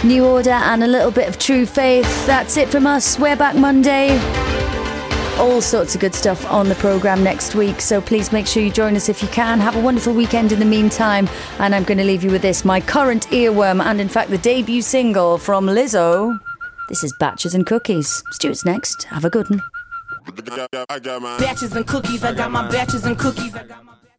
New Order and a little bit of True Faith. That's it from us. We're back Monday. All sorts of good stuff on the programme next week, so please make sure you join us if you can. Have a wonderful weekend in the meantime, and I'm going to leave you with this, my current earworm, and in fact the debut single from Lizzo. This is Batches and Cookies. Stuart's next. Have a good one. Batches and cookies, I got my batches and cookies.